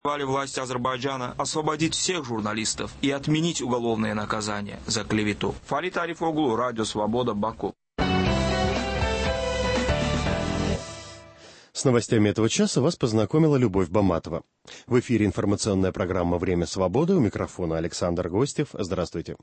Власти Азербайджана освободить всех журналистов и отменить уголовное наказание за клевету. Фарид Арифоглу, Радио Свобода, Баку. С новостями этого часа вас познакомила Любовь Баматова. В эфире информационная программа «Время свободы». У микрофона Александр Гостев. Здравствуйте.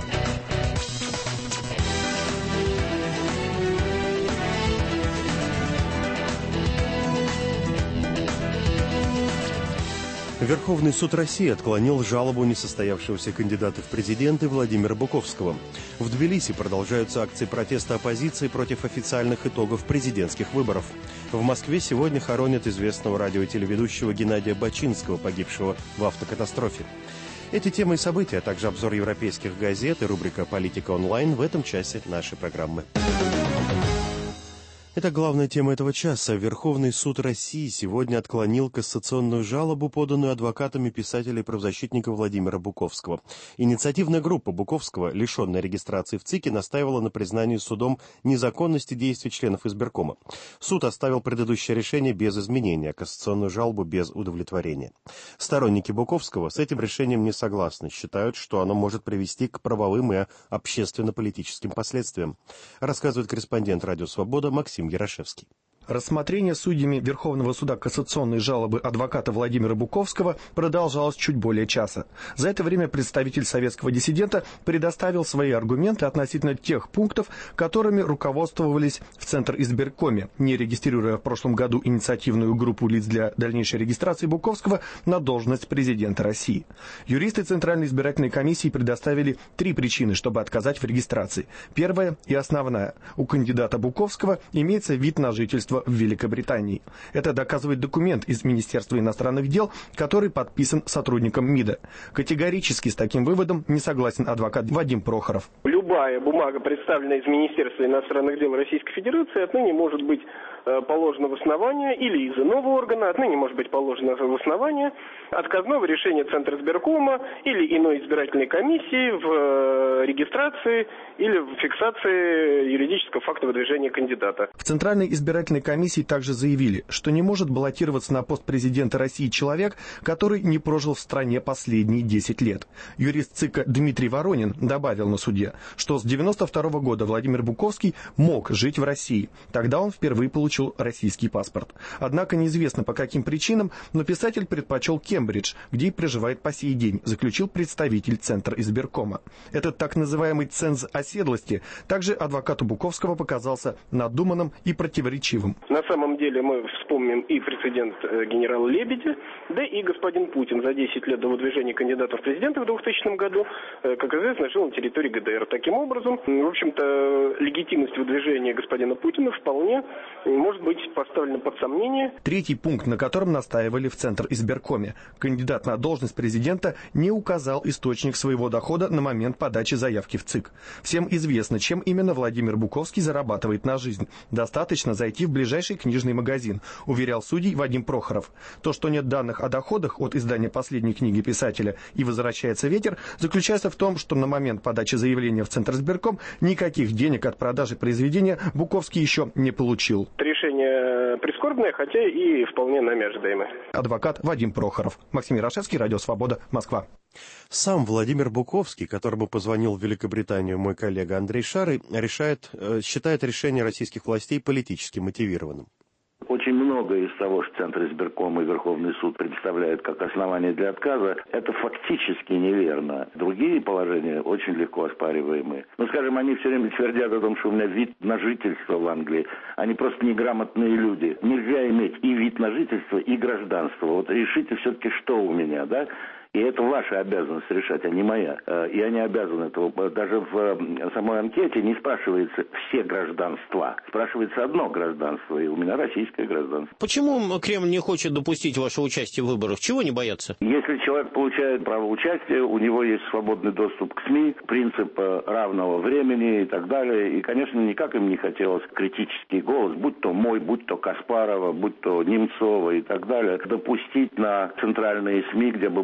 Верховный суд России отклонил жалобу несостоявшегося кандидата в президенты Владимира Буковского. В Тбилиси продолжаются акции протеста оппозиции против официальных итогов президентских выборов. В Москве сегодня хоронят известного радио- и телеведущего Геннадия Бачинского, погибшего в автокатастрофе. Эти темы и события, а также обзор европейских газет и рубрика «Политика онлайн» в этом часе нашей программы. Это главная тема этого часа. Верховный суд России сегодня отклонил кассационную жалобу, поданную адвокатами писателя и правозащитника Владимира Буковского. Инициативная группа Буковского, лишенная регистрации в ЦИКе, настаивала на признании судом незаконности действий членов избиркома. Суд оставил предыдущее решение без изменения, а кассационную жалобу без удовлетворения. Сторонники Буковского с этим решением не согласны, считают, что оно может привести к правовым и общественно-политическим последствиям. Рассказывает корреспондент «Радио Свобода» Максим Ярошевский. Рассмотрение судьями Верховного суда кассационной жалобы адвоката Владимира Буковского продолжалось чуть более часа. За это время представитель советского диссидента предоставил свои аргументы относительно тех пунктов, которыми руководствовались в Центр избиркоме, не регистрируя в прошлом году инициативную группу лиц для дальнейшей регистрации Буковского на должность президента России. Юристы Центральной избирательной комиссии предоставили 3 причины, чтобы отказать в регистрации. Первая и основная. У кандидата Буковского имеется вид на жительство в Великобритании. Это доказывает документ из Министерства иностранных дел, который подписан сотрудником МИДа. Категорически с таким выводом не согласен адвокат Вадим Прохоров. Любая бумага, представленная из Министерства иностранных дел Российской Федерации, отныне может быть положена в основание или из иного органа, отныне может быть положена в основание отказного решения Центра избиркома или иной избирательной комиссии в регистрации или в фиксации юридического факта выдвижения кандидата. В Центральной избирательной комиссии также заявили, что не может баллотироваться на пост президента России человек, который не прожил в стране последние 10 лет. Юрист ЦИКа Дмитрий Воронин добавил на суде, что с 1992 года Владимир Буковский мог жить в России. Тогда он впервые получил российский паспорт. Однако неизвестно по каким причинам, но писатель предпочел Кембридж, где и проживает по сей день, заключил представитель Центра избиркома. Этот так называемый ценз оседлости также адвокату Буковского показался надуманным и противоречивым. На самом деле мы вспомним и прецедент генерала Лебедя, да и господин Путин за 10 лет до выдвижения кандидата в президенты в 2000 году, как известно, жил на территории ГДР. Таким образом, в общем-то, легитимность выдвижения господина Путина вполне может быть поставлена под сомнение. Третий пункт, на котором настаивали в Центр избиркоме. Кандидат на должность президента не указал источник своего дохода на момент подачи заявки в ЦИК. Всем известно, чем именно Владимир Буковский зарабатывает на жизнь. Достаточно зайти в ближайший книжный магазин, уверял судей Вадим Прохоров. То, что нет данных о доходах от издания последней книги писателя «И возвращается ветер», заключается в том, что на момент подачи заявления в Центр избирком никаких денег от продажи произведения Буковский еще не получил. Решение прискорбное, хотя и вполне нами ожидаемое. Адвокат Вадим Прохоров. Максим Ярошевский, Радио Свобода, Москва. Сам Владимир Буковский, которому позвонил в Великобританию мой коллега Андрей Шарый, считает решение российских властей политически мотивированным. Очень многое из того, что Центр избиркома и Верховный суд представляют как основание для отказа, это фактически неверно. Другие положения очень легко оспариваемые. Ну, скажем, они все время твердят о том, что у меня вид на жительство в Англии. Они просто неграмотные люди. Нельзя иметь и вид на жительство, и гражданство. Вот решите все-таки, что у меня, да? И это ваша обязанность решать, а не моя. Я не обязан этого. Даже в самой анкете не спрашивается все гражданства. Спрашивается одно гражданство, и у меня российское гражданство. Почему Кремль не хочет допустить ваше участие в выборах? Чего не боятся? Если человек получает право участия, у него есть свободный доступ к СМИ, принцип равного времени и так далее. И, конечно, никак им не хотелось критический голос, будь то мой, будь то Каспарова, будь то Немцова и так далее, допустить на центральные СМИ, где бы мы могли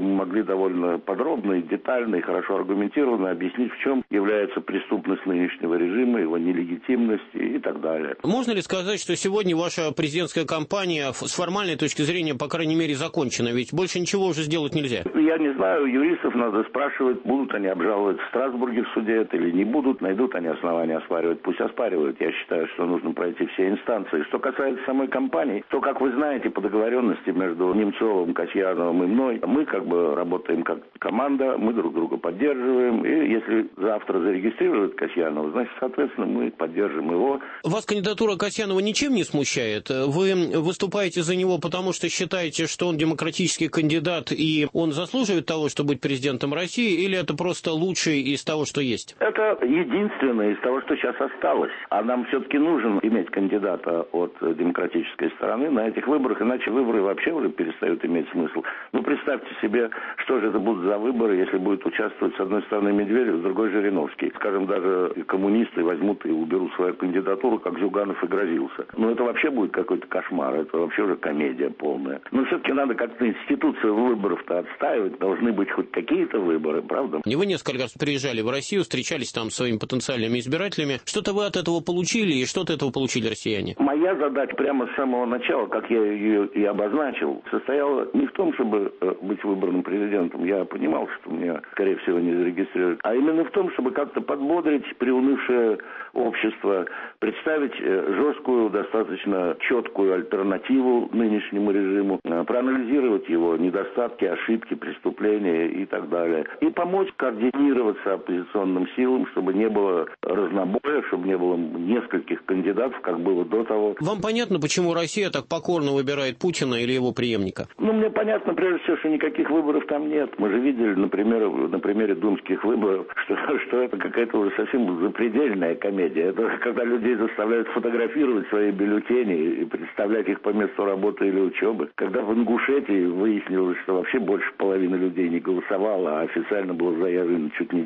довольно подробно и детально, и хорошо аргументированно объяснить, в чем является преступность нынешнего режима, его нелегитимность и так далее. Можно ли сказать, что сегодня ваша президентская кампания с формальной точки зрения, по крайней мере, закончена? Ведь больше ничего уже сделать нельзя. Я не знаю, юристов надо спрашивать, будут они обжаловать в Страсбурге в суде это или не будут, найдут они основания оспаривать, пусть оспаривают. Я считаю, что нужно пройти все инстанции. Что касается самой кампании, то, как вы знаете, по договоренности между Немцовым, Касьяновым и мной, мы как бы работаем как команда, мы друг друга поддерживаем, и если завтра зарегистрируют Касьянова, значит, соответственно, мы поддержим его. Вас кандидатура Касьянова ничем не смущает? Вы выступаете за него, потому что считаете, что он демократический кандидат и он заслуживает того, чтобы быть президентом России, или это просто лучший из того, что есть? Это единственное из того, что сейчас осталось. А нам все-таки нужно иметь кандидата от демократической стороны на этих выборах, иначе выборы вообще уже перестают иметь смысл. Ну, представьте себе, что же это будут за выборы, если будет участвовать с одной стороны Медведев, с другой Жириновский. Скажем, даже коммунисты возьмут и уберут свою кандидатуру, как Зюганов и грозился. Ну, это вообще будет какой-то кошмар, это вообще уже комедия полная. Но все-таки надо как-то институцию выборов-то отстаивать, должны быть хоть какие-то выборы, правда? И вы несколько раз приезжали в Россию, встречались там с своими потенциальными избирателями. Что-то вы от этого получили, и что от этого получили россияне? Моя задача прямо с самого начала, как я ее и обозначил, состояла не в том, чтобы быть выбранным президентом. Я понимал, что меня, скорее всего, не зарегистрируют. А именно в том, чтобы как-то подбодрить приунывшее общество, представить жесткую, достаточно четкую альтернативу нынешнему режиму, проанализировать его недостатки, ошибки, преступления и так далее. И помочь координироваться оппозиционным силам, чтобы не было разнобоя, чтобы не было нескольких кандидатов, как было до того. Вам понятно, почему Россия так покорно выбирает Путина или его преемника? Ну, мне понятно, прежде всего, что никаких выборов там нет. Мы же видели, например, на примере думских выборов, что это какая-то уже совсем запредельная комедия. Это когда людей заставляют фотографировать свои бюллетени и представлять их по месту работы или учебы. Когда в Ингушетии выяснилось, что вообще больше половины людей не голосовало, а официально было заявлено чуть не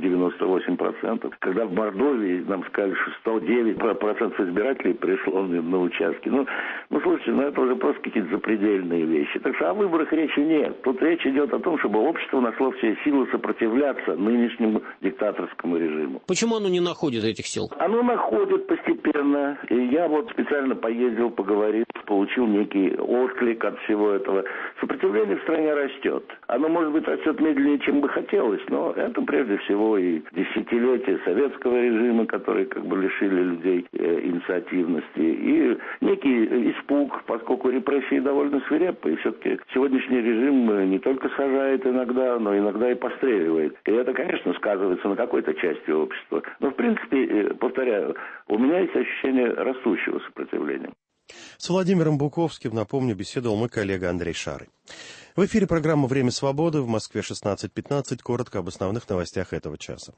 98%. Когда в Мордовии нам сказали, что 109% избирателей пришло на участки. Ну, слушайте, это уже просто какие-то запредельные вещи. Так что о выборах речи нет. Тут речь идет о том, чтобы общество нашло все силы сопротивляться нынешнему диктаторскому режиму. Почему оно не находит этих сил? Оно находит постепенно. И я вот специально поездил, поговорил, получил некий отклик от всего этого. Сопротивление в стране растет. Оно, может быть, растет медленнее, чем бы хотелось, но это прежде всего и десятилетия советского режима, которые как бы лишили людей инициативности, и некий испуг, поскольку репрессии довольно свирепые. И все-таки сегодняшний режим не только сажает иногда, но иногда и постреливает. И это, конечно, сказывается на какой-то части общества. Но, в принципе, повторяю, у меня есть ощущение растущего сопротивления. С Владимиром Буковским, напомню, беседовал мой коллега Андрей Шарый. В эфире программа «Время свободы», в Москве 16:15. Коротко об основных новостях этого часа.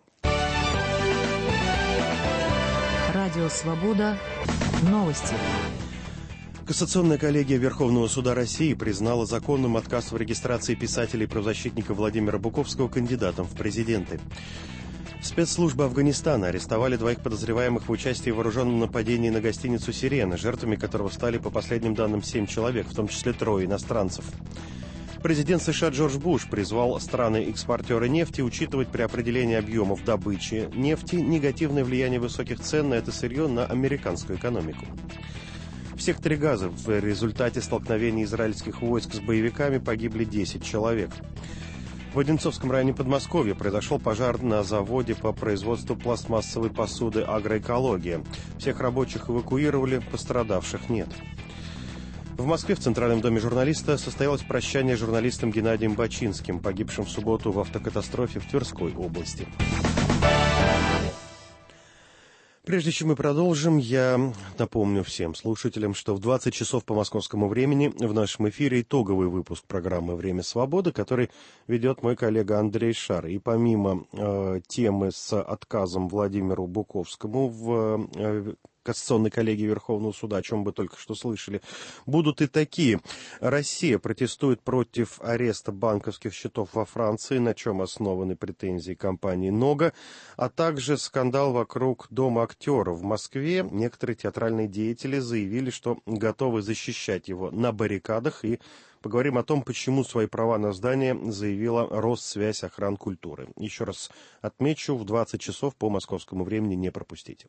Радио «Свобода». Новости. Кассационная коллегия Верховного суда России признала законным отказ в регистрации писателя и правозащитника Владимира Буковского кандидатом в президенты. Спецслужбы Афганистана арестовали 2 подозреваемых в участии в вооруженном нападении на гостиницу «Сирена», жертвами которого стали, по последним данным, 7 человек, в том числе 3 иностранцев. Президент США Джордж Буш призвал страны-экспортеры нефти учитывать при определении объемов добычи нефти негативное влияние высоких цен на это сырье на американскую экономику. В секторе Газа в результате столкновений израильских войск с боевиками погибли 10 человек. В Одинцовском районе Подмосковья произошел пожар на заводе по производству пластмассовой посуды «Агроэкология». Всех рабочих эвакуировали, пострадавших нет. В Москве в Центральном доме журналиста состоялось прощание с журналистом Геннадием Бачинским, погибшим в субботу в автокатастрофе в Тверской области. Прежде чем мы продолжим, я напомню всем слушателям, что в 20 часов по московскому времени в нашем эфире итоговый выпуск программы «Время свободы», который ведет мой коллега Андрей Шарый. И помимо темы с отказом Владимиру Буковскому в Кассационной коллегии Верховного суда, о чем вы только что слышали, будут и такие. Россия протестует против ареста банковских счетов во Франции, на чем основаны претензии компании «Нога», а также скандал вокруг Дома актера в Москве. Некоторые театральные деятели заявили, что готовы защищать его на баррикадах и Поговорим о том, почему свои права на здание заявила Россвязь охранкультуры. Еще раз отмечу, в 20 часов по московскому времени не пропустите.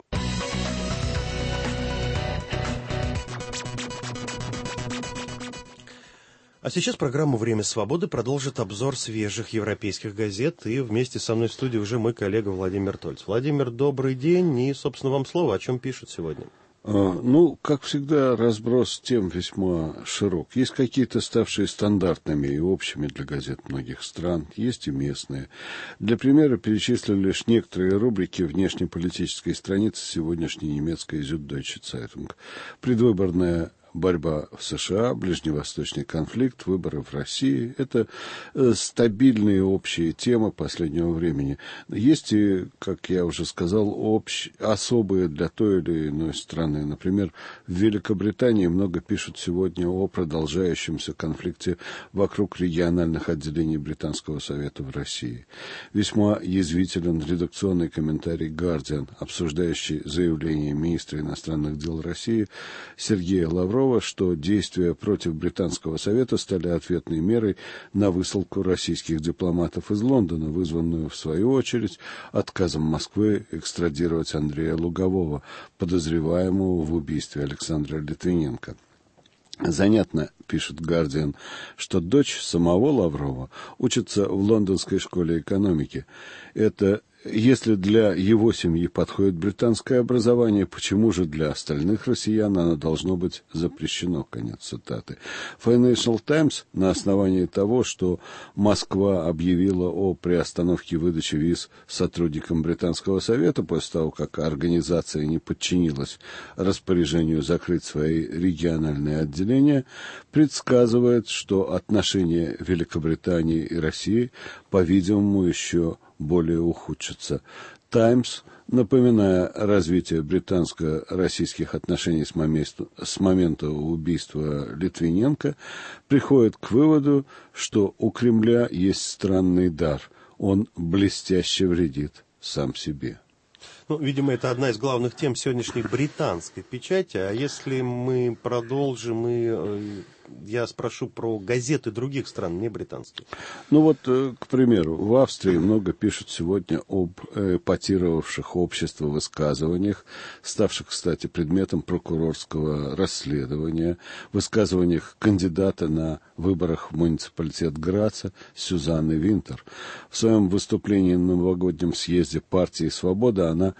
А сейчас программу «Время свободы» продолжит обзор свежих европейских газет. И вместе со мной в студии уже мой коллега Владимир Тольц. Владимир, добрый день. И, собственно, вам слово. О чем пишут сегодня? Как всегда, разброс тем весьма широк. Есть какие-то ставшие стандартными и общими для газет многих стран, есть и местные. Для примера перечислили лишь некоторые рубрики внешнеполитической страницы сегодняшней немецкой Süddeutsche Zeitung. Предвыборная борьба в США, ближневосточный конфликт, выборы в России – это стабильные общие темы последнего времени. Есть и, как я уже сказал, особые для той или иной страны. Например, в Великобритании много пишут сегодня о продолжающемся конфликте вокруг региональных отделений Британского совета в России. Весьма язвителен редакционный комментарий «Гардиан», обсуждающий заявление министра иностранных дел России Сергея Лаврова, что действия против Британского совета стали ответной мерой на высылку российских дипломатов из Лондона, вызванную, в свою очередь, отказом Москвы экстрадировать Андрея Лугового, подозреваемого в убийстве Александра Литвиненко. Занятно, пишет «Гардиан», что дочь самого Лаврова учится в лондонской школе экономики. Если для его семьи подходит британское образование, почему же для остальных россиян оно должно быть запрещено? Конец цитаты. Financial Times на основании того, что Москва объявила о приостановке выдачи виз сотрудникам Британского совета после того, как организация не подчинилась распоряжению закрыть свои региональные отделения, предсказывает, что отношения Великобритании и России, по-видимому, еще более ухудшится. «Таймс», напоминая развитие британско-российских отношений с момента убийства Литвиненко, приходит к выводу, что у Кремля есть странный дар. Он блестяще вредит сам себе. Видимо, это одна из главных тем сегодняшней британской печати. А если мы продолжим, я спрошу про газеты других стран, не британские. К примеру, в Австрии много пишут сегодня об эпатировавших общество высказываниях, ставших, кстати, предметом прокурорского расследования, высказываниях кандидата на выборах в муниципалитет Граца Сюзанны Винтер. В своем выступлении на новогоднем съезде партии «Свобода» она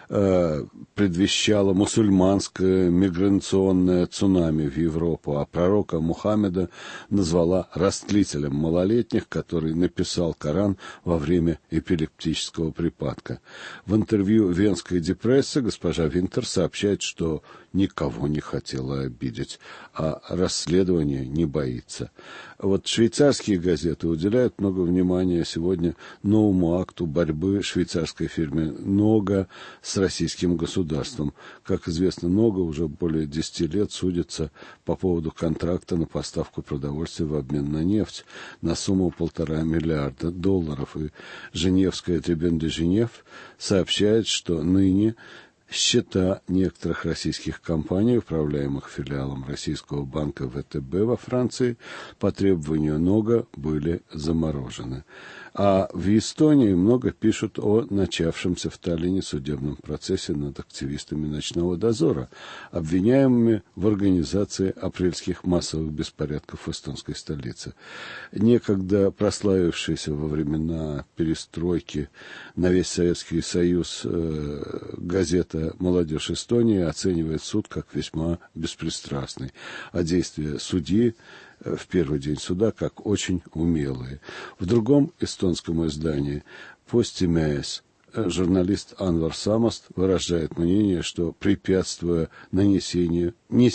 предвещала мусульманское миграционное цунами в Европу, а пророка Мухаммеда назвала растлителем малолетних, который написал Коран во время эпилептического припадка. В интервью «Венской депрессе» госпожа Винтер сообщает, что никого не хотела обидеть, а расследования не боится. Швейцарские газеты уделяют много внимания сегодня новому акту борьбы швейцарской фирмы «Нога» с российским государством. Как известно, «Нога» уже более 10 лет судится по поводу контракта на поставку продовольствия в обмен на нефть на сумму $1,5 миллиарда. И Женевская Трибюн де Женев сообщает, что ныне счета некоторых российских компаний, управляемых филиалом российского банка ВТБ во Франции, по требованию НОГА были заморожены. А в Эстонии много пишут о начавшемся в Таллине судебном процессе над активистами ночного дозора, обвиняемыми в организации апрельских массовых беспорядков в эстонской столице. Некогда прославившаяся во времена перестройки на весь Советский Союз газета «Молодежь Эстонии» оценивает суд как весьма беспристрастный, а действия судьи в первый день суда как очень умелые. В другом эстонском издании «Postimees» журналист Анвар Самост выражает мнение, что, препятствуя несению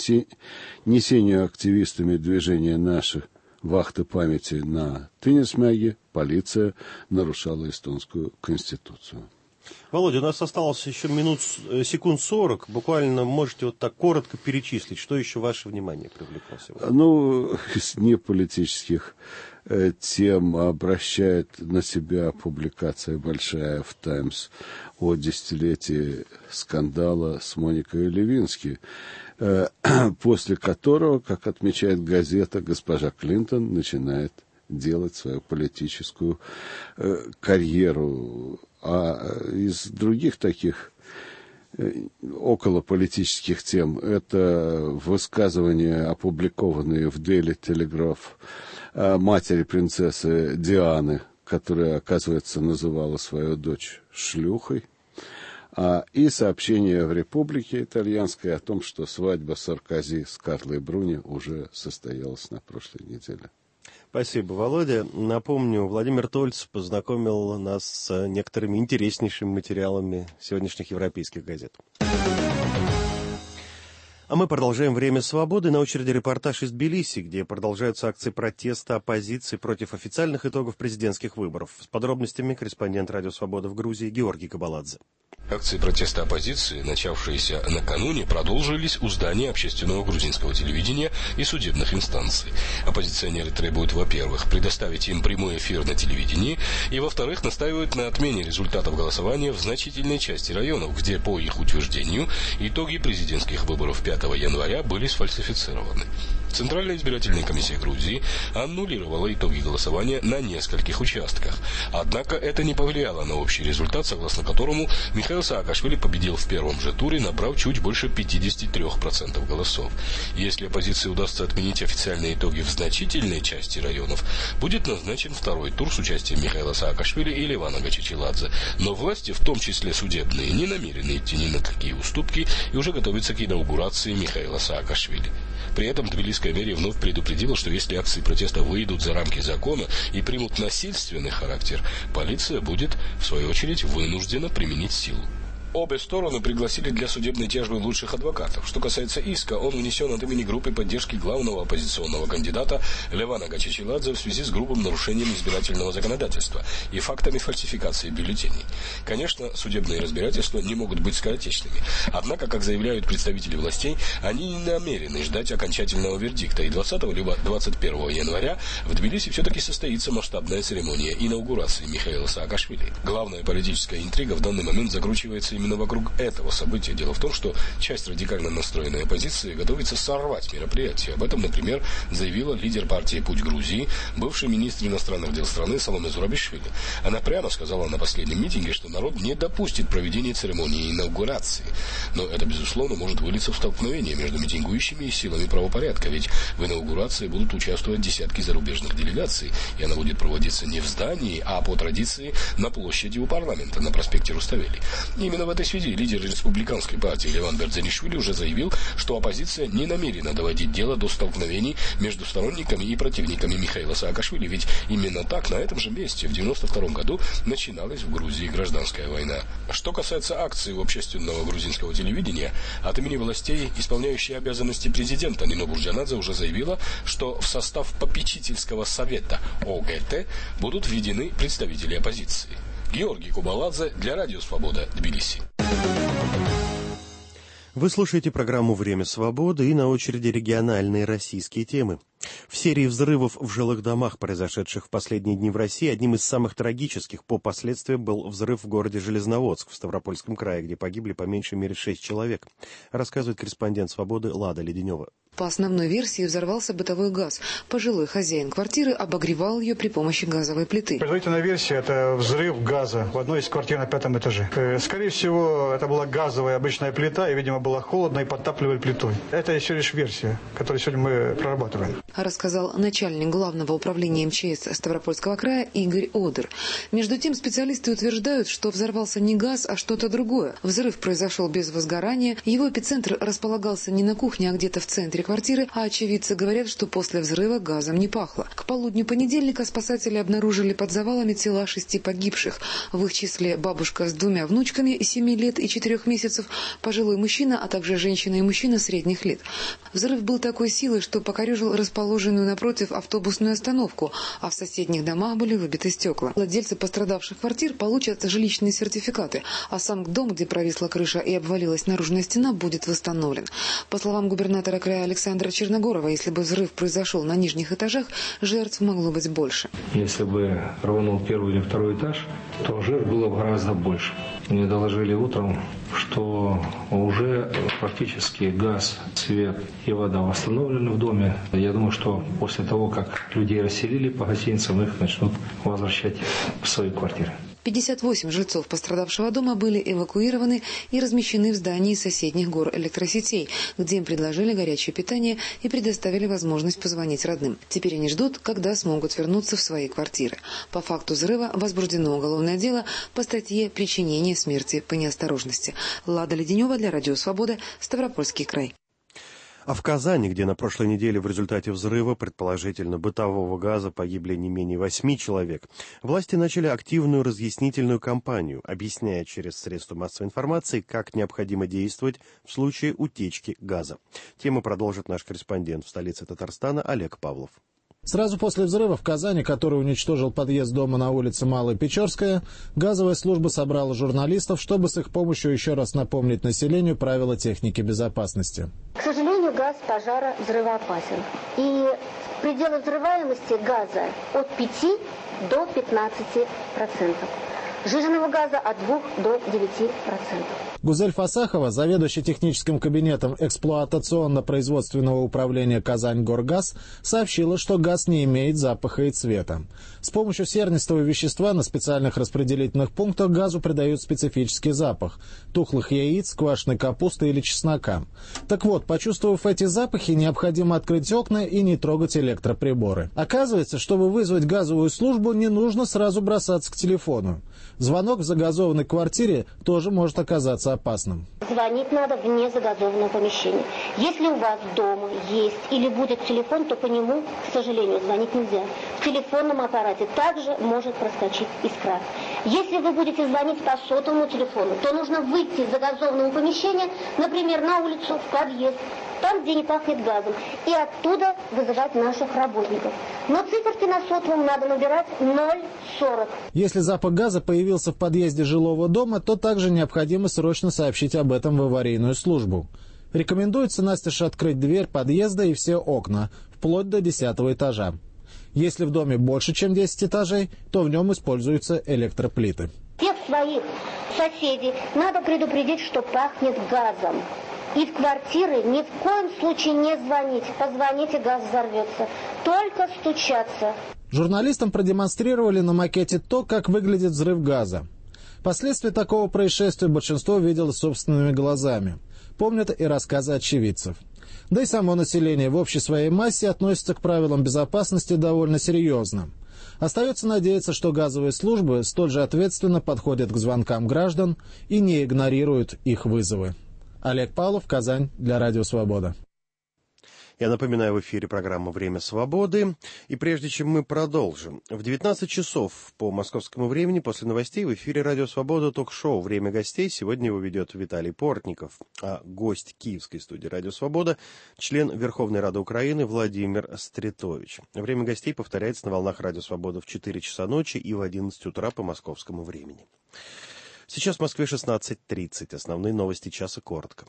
активистами движения наших вахты памяти на Тынесмяге, полиция нарушала эстонскую конституцию. Володя, у нас осталось еще секунд 40. Буквально можете вот так коротко перечислить, что еще ваше внимание привлекло сегодня? Ну, из неполитических тем обращает на себя публикация большая в «Таймс» о десятилетии скандала с Моникой Левински, после которого, как отмечает газета, госпожа Клинтон начинает делать свою политическую карьеру. А из других таких околополитических тем это высказывания, опубликованные в Daily Telegraph матери принцессы Дианы, которая, оказывается, называла свою дочь шлюхой, и сообщение в «Републике» итальянской о том, что свадьба Саркози с Карлой Бруни уже состоялась на прошлой неделе. Спасибо, Володя. Напомню, Владимир Тольц познакомил нас с некоторыми интереснейшими материалами сегодняшних европейских газет. А мы продолжаем «Время свободы». На очереди репортаж из Тбилиси, где продолжаются акции протеста оппозиции против официальных итогов президентских выборов. С подробностями корреспондент «Радио Свобода» в Грузии Георгий Кабаладзе. Акции протеста оппозиции, начавшиеся накануне, продолжились у здания общественного грузинского телевидения и судебных инстанций. Оппозиционеры требуют, во-первых, предоставить им прямой эфир на телевидении, и, во-вторых, настаивают на отмене результатов голосования в значительной части районов, где, по их утверждению, итоги президентских выборов 5 января были сфальсифицированы. Центральная избирательная комиссия Грузии аннулировала итоги голосования на нескольких участках. Однако это не повлияло на общий результат, согласно которому Михаил Саакашвили победил в первом же туре, набрав чуть больше 53% голосов. Если оппозиции удастся отменить официальные итоги в значительной части районов, будет назначен второй тур с участием Михаила Саакашвили и Левана Гачичиладзе. Но власти, в том числе судебные, не намерены идти ни на какие уступки и уже готовятся к инаугурации Михаила Саакашвили. При этом Тбилисская мэрия вновь предупредила, что если акции протеста выйдут за рамки закона и примут насильственный характер, полиция будет, в свою очередь, вынуждена применить силу. Обе стороны пригласили для судебной тяжбы лучших адвокатов. Что касается иска, он внесен от имени группы поддержки главного оппозиционного кандидата Левана Гачичиладзе в связи с грубым нарушением избирательного законодательства и фактами фальсификации бюллетеней. Конечно, судебные разбирательства не могут быть скоротечными. Однако, как заявляют представители властей, они не намерены ждать окончательного вердикта, и 20 либо 21 января в Тбилиси все-таки состоится масштабная церемония инаугурации Михаила Саакашвили. Главная политическая интрига в данный момент закручивается именно вокруг этого события. Дело в том, что часть радикально настроенной оппозиции готовится сорвать мероприятие. Об этом, например, заявила лидер партии «Путь Грузии», бывший министр иностранных дел страны Саломе Зурабишвили. Она прямо сказала на последнем митинге, что народ не допустит проведения церемонии инаугурации. Но это, безусловно, может вылиться в столкновение между митингующими и силами правопорядка, ведь в инаугурации будут участвовать десятки зарубежных делегаций, и она будет проводиться не в здании, а по традиции на площади у парламента на проспекте Руставели. Именно в этой связи лидер республиканской партии Леван Бердзанишвили уже заявил, что оппозиция не намерена доводить дело до столкновений между сторонниками и противниками Михаила Саакашвили, ведь именно так на этом же месте в 1992 году начиналась в Грузии гражданская война. Что касается акции общественного грузинского телевидения, от имени властей, исполняющей обязанности президента Нино Бурджанадзе уже заявила, что в состав попечительского совета ОГТ будут введены представители оппозиции. Георгий Кабаладзе для Радио Свобода, Тбилиси. Вы слушаете программу «Время свободы», и на очереди региональные российские темы. В серии взрывов в жилых домах, произошедших в последние дни в России, одним из самых трагических по последствиям был взрыв в городе Железноводск в Ставропольском крае, где погибли по меньшей мере 6 человек, рассказывает корреспондент «Свободы» Лада Леденева. По основной версии взорвался бытовой газ. Пожилой хозяин квартиры обогревал ее при помощи газовой плиты. Предварительная версия – это взрыв газа в одной из квартир на 5-м этаже. Скорее всего, это была газовая обычная плита, и, видимо, было холодно, и подтапливали плитой. Это еще лишь версия, которую сегодня мы прорабатываем. Рассказал начальник главного управления МЧС Ставропольского края Игорь Одер. Между тем, специалисты утверждают, что взорвался не газ, а что-то другое. Взрыв произошел без возгорания. Его эпицентр располагался не на кухне, а где-то в центре квартиры, а очевидцы говорят, что после взрыва газом не пахло. К полудню понедельника спасатели обнаружили под завалами тела 6 погибших. В их числе бабушка с 2 внучками 7 лет и 4 месяцев, пожилой мужчина, а также женщина и мужчина средних лет. Взрыв был такой силы, что покорежил расположенную напротив автобусную остановку, а в соседних домах были выбиты стекла. Владельцы пострадавших квартир получат жилищные сертификаты, а сам дом, где провисла крыша и обвалилась наружная стена, будет восстановлен. По словам губернатора края Александра Черногорова, если бы взрыв произошел на нижних этажах, жертв могло быть больше. Если бы рванул 1 или 2 этаж, то жертв было бы гораздо больше. Мне доложили утром, что уже практически газ, свет и вода восстановлены в доме. Я думаю, что после того, как людей расселили по гостиницам, их начнут возвращать в свои квартиры. 58 жильцов пострадавшего дома были эвакуированы и размещены в здании соседних гор электросетей, где им предложили горячее питание и предоставили возможность позвонить родным. Теперь они ждут, когда смогут вернуться в свои квартиры. По факту взрыва возбуждено уголовное дело по статье «Причинение смерти по неосторожности». Лада Леденева для Радио Свобода, Ставропольский край. А в Казани, где на прошлой неделе в результате взрыва, предположительно бытового газа, погибли не менее 8 человек, власти начали активную разъяснительную кампанию, объясняя через средства массовой информации, как необходимо действовать в случае утечки газа. Тему продолжит наш корреспондент в столице Татарстана Олег Павлов. Сразу после взрыва в Казани, который уничтожил подъезд дома на улице Малая Печорская, газовая служба собрала журналистов, чтобы с их помощью еще раз напомнить населению правила техники безопасности. К сожалению, газ пожара взрывоопасен. И пределы взрываемости газа от 5 до 15%. Жиженного газа от 2 до 9%. Гузель Фасахова, заведующий техническим кабинетом эксплуатационно-производственного управления «Казань-Горгаз», сообщила, что газ не имеет запаха и цвета. С помощью сернистого вещества на специальных распределительных пунктах газу придают специфический запах – тухлых яиц, квашеной капусты или чеснока. Так вот, почувствовав эти запахи, необходимо открыть окна и не трогать электроприборы. Оказывается, чтобы вызвать газовую службу, не нужно сразу бросаться к телефону. Звонок в загазованной квартире тоже может оказаться опасным. Звонить надо вне загазованного помещения. Если у вас дома есть или будет телефон, то по нему, к сожалению, звонить нельзя. В телефонном аппарате также может проскочить искра. Если вы будете звонить по сотовому телефону, то нужно выйти из загазованного помещения, например, на улицу, в подъезд, там, где не пахнет газом, и оттуда вызывать наших работников. Но циферки на сотовом надо набирать 040. Если запах газа появился в подъезде жилого дома, то также необходимо срочно сообщить об этом в аварийную службу. Рекомендуется настежь открыть дверь подъезда и все окна, вплоть до 10-го этажа. Если в доме больше, чем 10 этажей, то в нем используются электроплиты. Всех своих соседей надо предупредить, что пахнет газом. И в квартиры ни в коем случае не звонить. Позвоните, газ взорвется. Только стучаться. Журналистам продемонстрировали на макете то, как выглядит взрыв газа. Последствия такого происшествия большинство видело собственными глазами. Помнят и рассказы очевидцев. Да и само население в общей своей массе относится к правилам безопасности довольно серьезно. Остается надеяться, что газовые службы столь же ответственно подходят к звонкам граждан и не игнорируют их вызовы. Олег Павлов, Казань, для Радио Свобода. Я напоминаю, в эфире программа «Время свободы». И прежде чем мы продолжим, в 19 часов по московскому времени после новостей в эфире «Радио Свобода» ток-шоу «Время гостей». Сегодня его ведет Виталий Портников, а гость киевской студии «Радио Свобода» – член Верховной Рады Украины Владимир Стритович. Время гостей повторяется на волнах «Радио Свобода» в 4 часа ночи и в 11 утра по московскому времени. Сейчас в Москве 16:30. Основные новости часа коротко.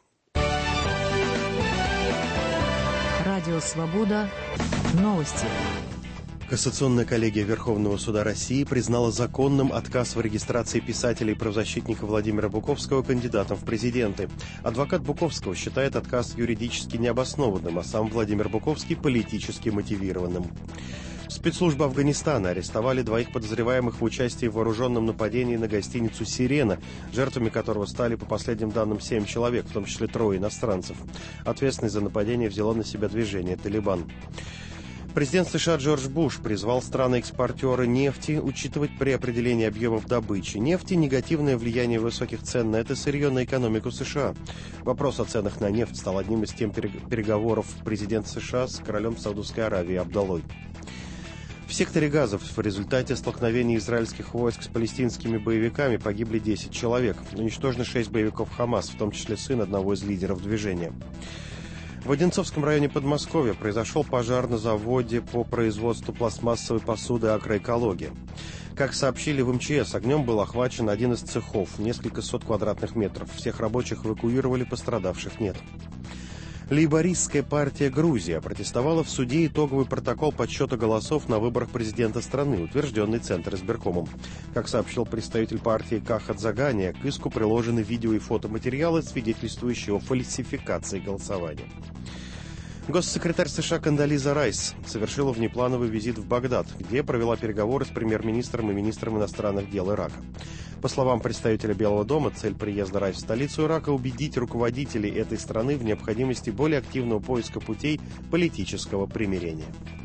Радио «Свобода». Новости. Кассационная коллегия Верховного суда России признала законным отказ в регистрации писателя и правозащитника Владимира Буковского кандидатом в президенты. Адвокат Буковского считает отказ юридически необоснованным, а сам Владимир Буковский политически мотивированным. Спецслужбы Афганистана арестовали 2 подозреваемых в участии в вооруженном нападении на гостиницу «Сирена», жертвами которого стали, по последним данным, 7 человек, в том числе 3 иностранцев. Ответственность за нападение взяло на себя движение «Талибан». Президент США Джордж Буш призвал страны-экспортеры нефти учитывать при определении объемов добычи нефти негативное влияние высоких цен на это сырье на экономику США. Вопрос о ценах на нефть стал одним из тем переговоров президента США с королем Саудовской Аравии Абдаллой. В секторе Газа в результате столкновений израильских войск с палестинскими боевиками погибли 10 человек. Уничтожены 6 боевиков Хамас, в том числе сын одного из лидеров движения. В Одинцовском районе Подмосковья произошел пожар на заводе по производству пластмассовой посуды «Агроэкология». Как сообщили в МЧС, огнем был охвачен один из цехов, несколько сот квадратных метров. Всех рабочих эвакуировали, пострадавших нет. Лейбористская партия Грузии опротестовала в суде итоговый протокол подсчета голосов на выборах президента страны, утвержденный Центризбиркомом. Как сообщил представитель партии Кахат Загания, к иску приложены видео и фотоматериалы, свидетельствующие о фальсификации голосования. Госсекретарь США Кондолиза Райс совершила внеплановый визит в Багдад, где провела переговоры с премьер-министром и министром иностранных дел Ирака. По словам представителя Белого дома, цель приезда Райс в столицу Ирака – убедить руководителей этой страны в необходимости более активного поиска путей политического примирения.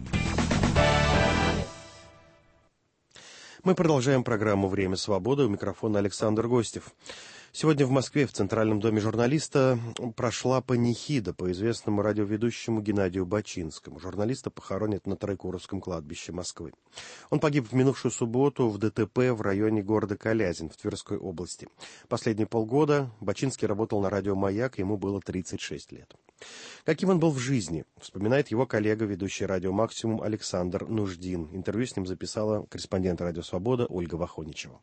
Мы продолжаем программу «Время свободы». У микрофона Александр Гостев. Сегодня в Москве в Центральном доме журналиста прошла панихида по известному радиоведущему Геннадию Бачинскому. Журналиста похоронят на Троекуровском кладбище Москвы. Он погиб в минувшую субботу в ДТП в районе города Калязин в Тверской области. Последние полгода Бачинский работал на радио «Маяк», ему было 36 лет. Каким он был в жизни, вспоминает его коллега, ведущий радио «Максимум» Александр Нуждин. Интервью с ним записала корреспондент «Радио Свобода» Ольга Вахоничева.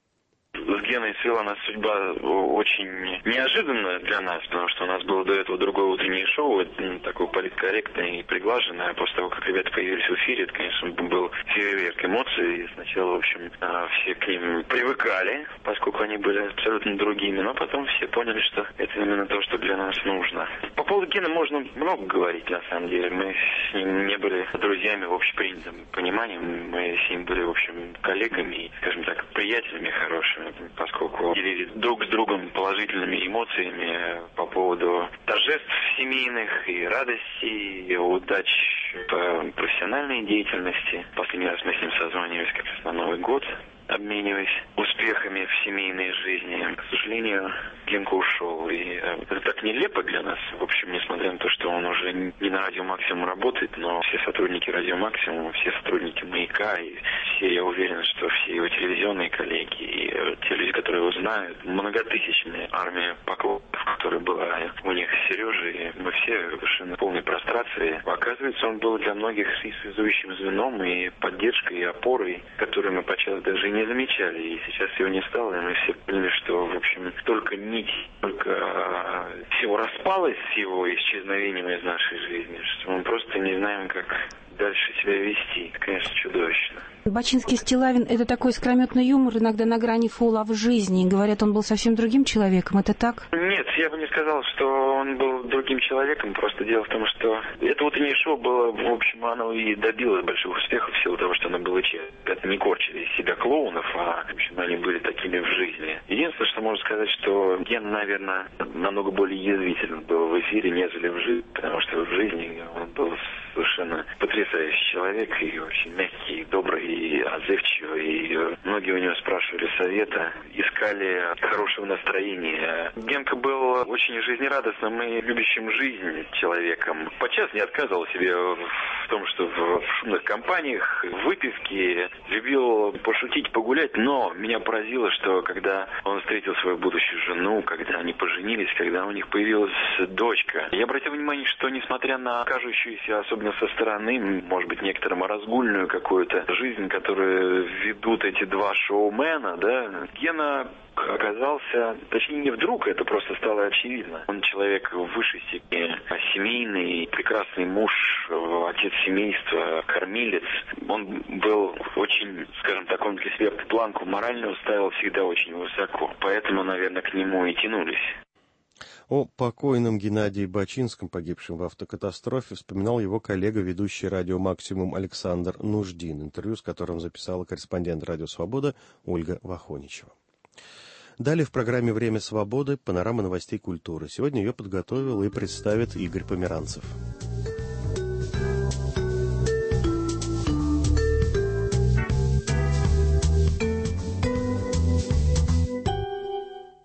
Геной свела нас судьба очень неожиданно для нас, потому что у нас было до этого другое утреннее шоу, такое политкорректное и приглаженное. После того, как ребята появились в эфире, это, конечно, был фейерверк эмоций. И сначала, в общем, все к ним привыкали, поскольку они были абсолютно другими, но потом все поняли, что это именно то, что для нас нужно. По поводу Гены можно много говорить, на самом деле. Мы с ним не были друзьями в общепринятом понимании, мы с ним были, в общем, коллегами, скажем так, приятелями хорошими, поскольку делились друг с другом положительными эмоциями по поводу торжеств семейных и радостей, и удач по профессиональной деятельности. Последний раз мы с ним созванивались как раз на Новый год, обмениваясь успехами в семейной жизни. К сожалению, Генка ушел. И это так нелепо для нас. В общем, несмотря на то, что он уже не на Радио Максимум работает, но все сотрудники Радио Максимум, все сотрудники Маяка, и все, я уверен, что все его телевизионные коллеги, и те люди, которые его знают, многотысячная армия поклонников, которая была у них с Сережей, мы все совершенно в полной прострации. Оказывается, он был для многих и связующим звеном, и поддержкой, и опорой, которую мы подчас даже не замечали. И сейчас его не стало, и мы все поняли, что, в общем, только нить, только всего распалась с его исчезновением из нашей жизни, что мы просто не знаем, как дальше себя вести. Это, конечно, чудовищно. Бачинский Стилавин — это такой искрометный юмор, иногда на грани фола в жизни. Говорят, он был совсем другим человеком. Это так? Нет, я бы не сказал, что он был другим человеком. Просто дело в том, что это утреннее шоу было, в общем, оно и добилось больших успехов в силу того, что оно было честно. Это не корчили из себя клоунов, а, в общем, они были такими в жизни. Единственное, что можно сказать, что Ген, наверное, намного более язвителен был в эфире, нежели в жизни, потому что в жизни он был совершенно потрясающий человек, и очень мягкий, и добрый, и отзывчивый, и многие у него спрашивали совета, искали хорошего настроения. Генка был очень жизнерадостным и любящим жизнь человеком. Подчас не отказывал себе в том, что в шумных компаниях, в выпивке, любил пошутить, погулять, но меня поразило, что когда он встретил свою будущую жену, когда они поженились, когда у них появилась дочка, я обратил внимание, что несмотря на кажущуюся, особенно со стороны, может быть, некоторым разгульную какую-то жизнь, которую ведут эти два шоумена, да, Гена оказался, точнее не вдруг, это просто стало очевидно. Он человек в высшей степени семейный, прекрасный муж, отец семейства, кормилец. Он был очень, скажем так, он для себя планку моральную ставил всегда очень высоко. Поэтому, наверное, к нему и тянулись. О покойном Геннадии Бачинском, погибшем в автокатастрофе, вспоминал его коллега, ведущий радио «Максимум» Александр Нуждин, интервью с которым записала корреспондент «Радио Свобода» Ольга Вахоничева. Далее в программе «Время свободы» панорама новостей культуры. Сегодня ее подготовил и представит Игорь Померанцев.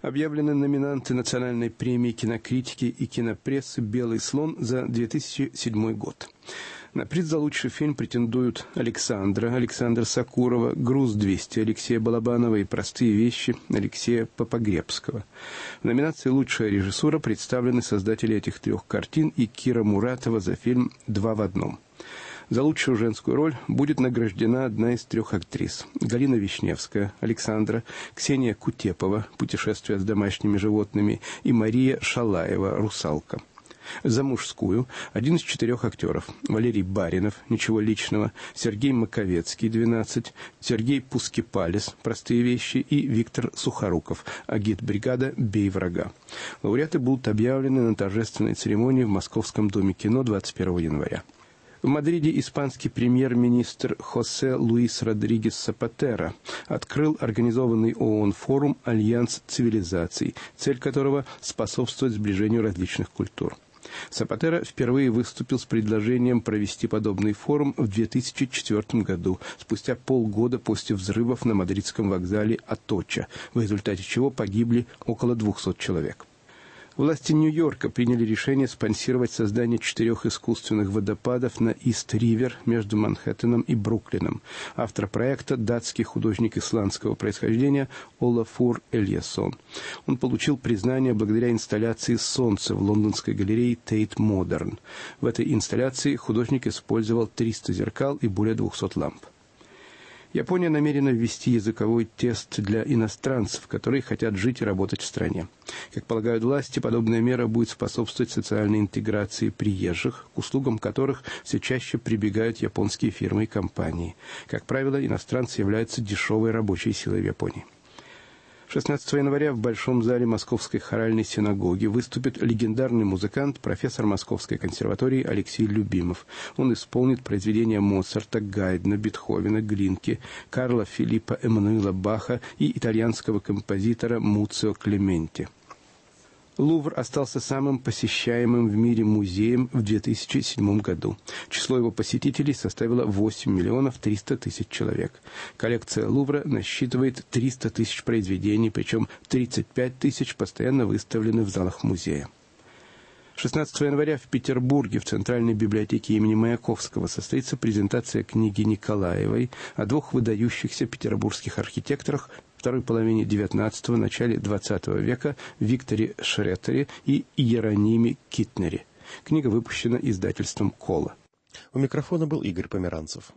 Объявлены номинанты Национальной премии кинокритики и кинопрессы «Белый слон» за 2007 год. На приз за лучший фильм претендуют Александра Сакурова, «Груз-200» Алексея Балабанова и «Простые вещи» Алексея Попогребского. В номинации «Лучшая режиссура» представлены создатели этих трех картин и Кира Муратова за фильм «Два в одном». За лучшую женскую роль будет награждена одна из трех актрис: Галина Вишневская, Александра, Ксения Кутепова, «Путешествие с домашними животными», и Мария Шалаева, «Русалка». За мужскую один из четырех актеров: Валерий Баринов, «Ничего личного», Сергей Маковецкий, 12, Сергей Пускипалис, «Простые вещи», и Виктор Сухоруков, «Агитбригада. Бей врага». Лауреаты будут объявлены на торжественной церемонии в Московском доме кино 21 января. В Мадриде испанский премьер-министр Хосе Луис Родригес Сапатера открыл организованный ООН форум «Альянс цивилизаций», цель которого – способствовать сближению различных культур. Сапатера впервые выступил с предложением провести подобный форум в 2004 году, спустя полгода после взрывов на мадридском вокзале Аточа, в результате чего погибли около 200 человек. Власти Нью-Йорка приняли решение спонсировать создание 4 искусственных водопадов на Ист-Ривер между Манхэттеном и Бруклином. Автор проекта – датский художник исландского происхождения Олафур Эльясон. Он получил признание благодаря инсталляции «Солнце» в лондонской галерее Tate Modern. В этой инсталляции художник использовал 300 зеркал и более 200 ламп. Япония намерена ввести языковой тест для иностранцев, которые хотят жить и работать в стране. Как полагают власти, подобная мера будет способствовать социальной интеграции приезжих, к услугам которых все чаще прибегают японские фирмы и компании. Как правило, иностранцы являются дешевой рабочей силой в Японии. 16 января в Большом зале Московской хоральной синагоги выступит легендарный музыкант, профессор Московской консерватории Алексей Любимов. Он исполнит произведения Моцарта, Гайдна, Бетховена, Глинки, Карла Филиппа Эммануила Баха и итальянского композитора Муцио Клементи. Лувр остался самым посещаемым в мире музеем в 2007 году. Число его посетителей составило 8 миллионов 300 тысяч человек. Коллекция Лувра насчитывает 300 тысяч произведений, причем 35 тысяч постоянно выставлены в залах музея. 16 января в Петербурге в Центральной библиотеке имени Маяковского состоится презентация книги Николаевой о двух выдающихся петербургских архитекторах второй половине XIX – начале XX века Викторе Шреттере и Иерониме Китнере. Книга выпущена издательством «Кола». У микрофона был Игорь Померанцев.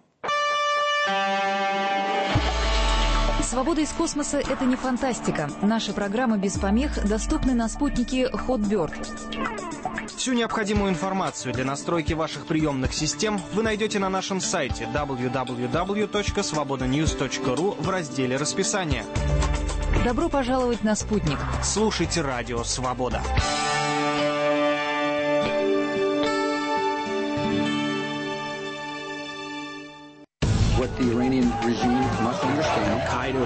«Свобода из космоса» — это не фантастика. Наши программы без помех доступны на спутнике Hotbird. Всю необходимую информацию для настройки ваших приемных систем вы найдете на нашем сайте www.svobodanews.ru в разделе «Расписание». Добро пожаловать на спутник. Слушайте радио «Свобода». What the Iranian regime must understand.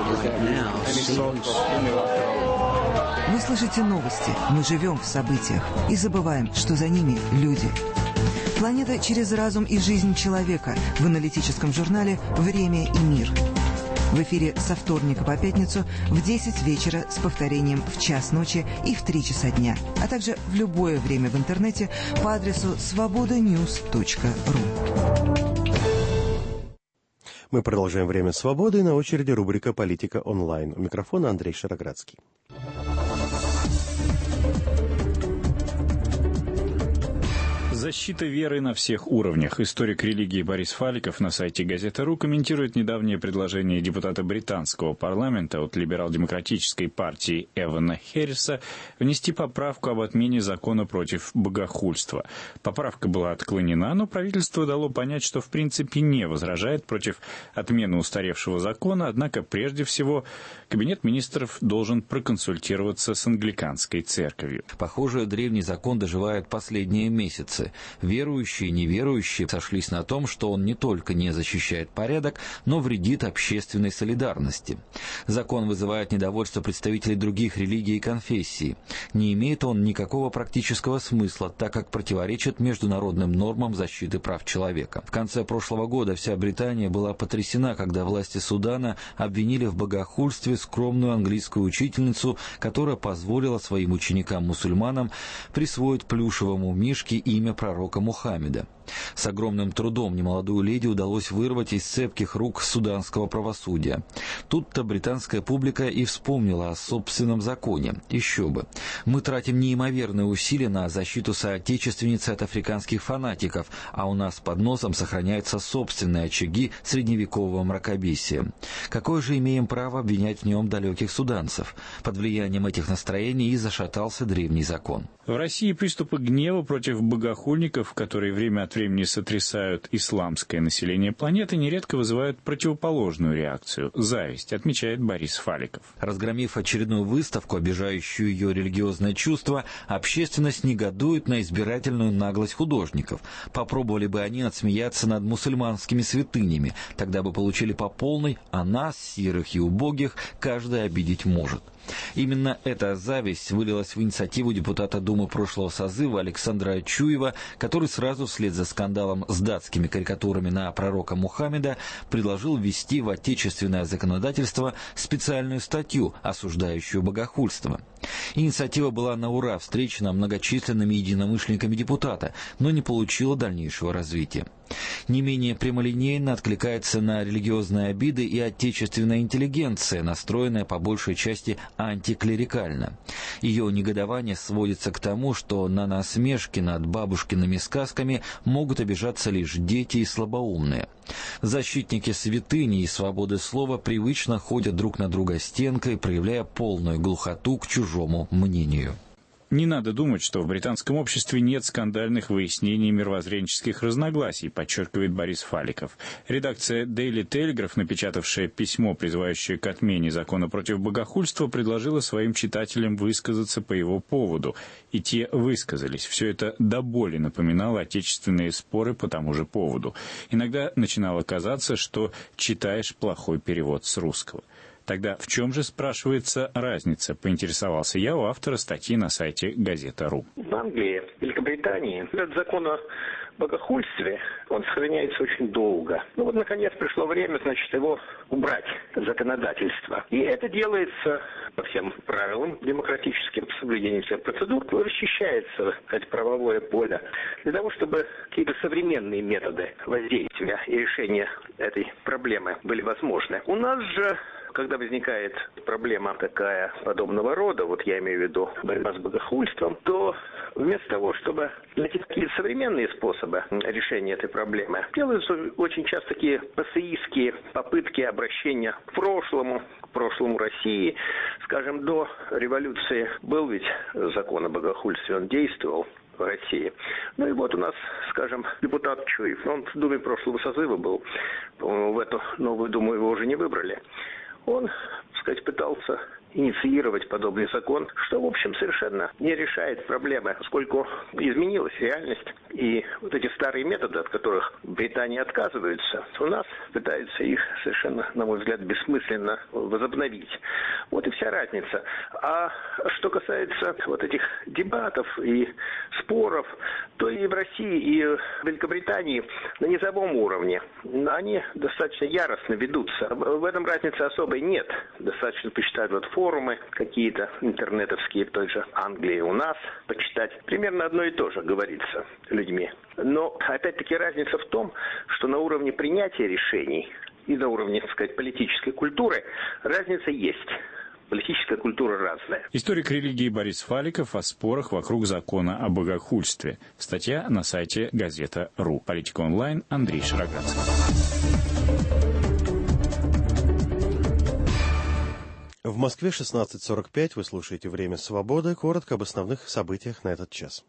Вы слышите новости, мы живем в событиях и забываем, что за ними люди. Планета через разум и жизнь человека в аналитическом журнале «Время и мир». В эфире со вторника по пятницу в 10 вечера с повторением в час ночи и в 3 часа дня, а также в любое время в интернете по адресу svobodanews.ru. Мы продолжаем «Время свободы», и на очереди рубрика «Политика онлайн». У микрофона Андрей Шароградский. Защита веры на всех уровнях. Историк религии Борис Фаликов на сайте Газета.ру комментирует недавнее предложение депутата британского парламента от либерал-демократической партии Эвана Хэрриса внести поправку об отмене закона против богохульства. Поправка была отклонена, но правительство дало понять, что в принципе не возражает против отмены устаревшего закона, однако прежде всего Кабинет министров должен проконсультироваться с англиканской церковью. Похоже, древний закон доживает последние месяцы. Верующие и неверующие сошлись на том, что он не только не защищает порядок, но вредит общественной солидарности. Закон вызывает недовольство представителей других религий и конфессий. Не имеет он никакого практического смысла, так как противоречит международным нормам защиты прав человека. В конце прошлого года вся Британия была потрясена, когда власти Судана обвинили в богохульстве скромную английскую учительницу, которая позволила своим ученикам-мусульманам присвоить плюшевому мишке имя пророка Мухаммеда. С огромным трудом немолодую леди удалось вырвать из цепких рук суданского правосудия. Тут-то британская публика и вспомнила о собственном законе. Еще бы. Мы тратим неимоверные усилия на защиту соотечественницы от африканских фанатиков, а у нас под носом сохраняются собственные очаги средневекового мракобесия. Какое же имеем право обвинять в нем далеких суданцев? Под влиянием этих настроений и зашатался древний закон. В России приступы гнева против богохульников, которые время от времени сотрясают исламское население планеты, нередко вызывают противоположную реакцию – зависть, отмечает Борис Фаликов. Разгромив очередную выставку, обижающую ее религиозное чувство, общественность негодует на избирательную наглость художников. Попробовали бы они отсмеяться над мусульманскими святынями, тогда бы получили по полной, а нас, сирых и убогих, каждый обидеть может. Именно эта зависть вылилась в инициативу депутата Думы прошлого созыва Александра Ачуева, который сразу вслед за скандалом с датскими карикатурами на пророка Мухаммеда предложил ввести в отечественное законодательство специальную статью, осуждающую богохульство. Инициатива была на ура встречена многочисленными единомышленниками депутата, но не получила дальнейшего развития. Не менее прямолинейно откликается на религиозные обиды и отечественная интеллигенция, настроенная по большей части антиклерикально. Ее негодование сводится к тому, что на насмешки над бабушкиными сказками могут обижаться лишь дети и слабоумные. Защитники святыни и свободы слова привычно ходят друг на друга стенкой, проявляя полную глухоту к чужому мнению. Не надо думать, что в британском обществе нет скандальных выяснений мировоззренческих разногласий, подчеркивает Борис Фаликов. Редакция Daily Telegraph, напечатавшая письмо, призывающее к отмене закона против богохульства, предложила своим читателям высказаться по его поводу. И те высказались. Все это до боли напоминало отечественные споры по тому же поводу. Иногда начинало казаться, что читаешь плохой перевод с русского. Тогда в чем же, спрашивается, разница? Поинтересовался я у автора статьи на сайте Газета.ру. В Англии, Великобритании этот закон о богохульстве, он сохраняется очень долго. Ну вот, наконец, пришло время, значит, его убрать, законодательство. И это делается по всем правилам демократическим, с соблюдением всех процедур, расчищается, сказать, правовое поле для того, чтобы какие-то современные методы воздействия и решения этой проблемы были возможны. У нас же, когда возникает проблема такая подобного рода, вот я имею в виду борьба с богохульством, то вместо того, чтобы найти какие-то современные способы решения этой проблемы, делаются очень часто такие пассеистские попытки обращения к прошлому России. Скажем, до революции был ведь закон о богохульстве, он действовал в России. Ну и вот у нас, скажем, депутат Чуев, он в Думе прошлого созыва был, по-моему, в эту новую Думу его уже не выбрали. Он, так сказать, пытался инициировать подобный закон, что, в общем, совершенно не решает проблемы, поскольку изменилась реальность, и вот эти старые методы, от которых Британия отказывается, у нас пытаются их совершенно, на мой взгляд, бессмысленно возобновить. Вот и вся разница. А что касается вот этих дебатов и споров, то и в России, и в Великобритании на низовом уровне они достаточно яростно ведутся. В этом разницы особой нет. Достаточно почитать вот форумы какие-то интернетовские в той же Англии, у нас почитать. Примерно одно и то же говорится людьми. Но опять-таки разница в том, что на уровне принятия решений и на уровне, так сказать, политической культуры разница есть. Политическая культура разная. Историк религии Борис Фаликов о спорах вокруг закона о богохульстве. Статья на сайте Газета.ру. Политика онлайн. Андрей Шароградский. В Москве 16:45. Вы слушаете «Время свободы». Коротко об основных событиях на этот час.